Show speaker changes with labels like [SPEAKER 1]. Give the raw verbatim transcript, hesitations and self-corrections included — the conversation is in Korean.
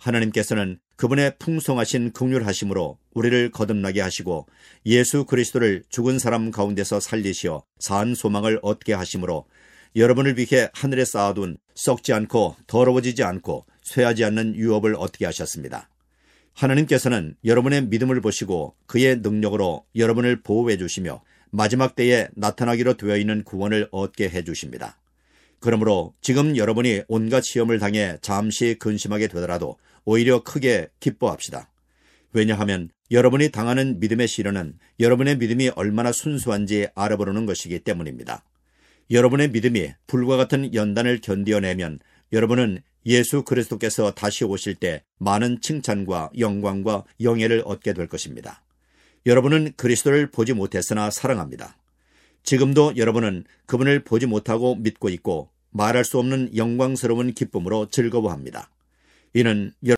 [SPEAKER 1] 하나님께서는 그분의 풍성하신 긍휼하심으로 우리를 거듭나게 하시고 예수 그리스도를 죽은 사람 가운데서 살리시어 산 소망을 얻게 하심으로 여러분을 위해 하늘에 쌓아둔 썩지 않고 더러워지지 않고 쇠하지 않는 유업을 얻게 하셨습니다. 하나님께서는 여러분의 믿음을 보시고 그의 능력으로 여러분을 보호해 주시며 마지막 때에 나타나기로 되어 있는 구원을 얻게 해 주십니다. 그러므로 지금 여러분이 온갖 시험을 당해 잠시 근심하게 되더라도 오히려 크게 기뻐합시다. 왜냐하면 여러분이 당하는 믿음의 시련은 여러분의 믿음이 얼마나 순수한지 알아보는 것이기 때문입니다. 여러분의 믿음이 불과 같은 연단을 견디어내면 여러분은 예수 그리스도께서 다시 오실 때 많은 칭찬과 영광과 영예를 얻게 될 것입니다. 여러분은 그리스도를 보지 못했으나 사랑합니다. 지금도 여러분은 그분을 보지 못하고 믿고 있고 말할 수 없는 영광스러운 기쁨으로 즐거워합니다. 이는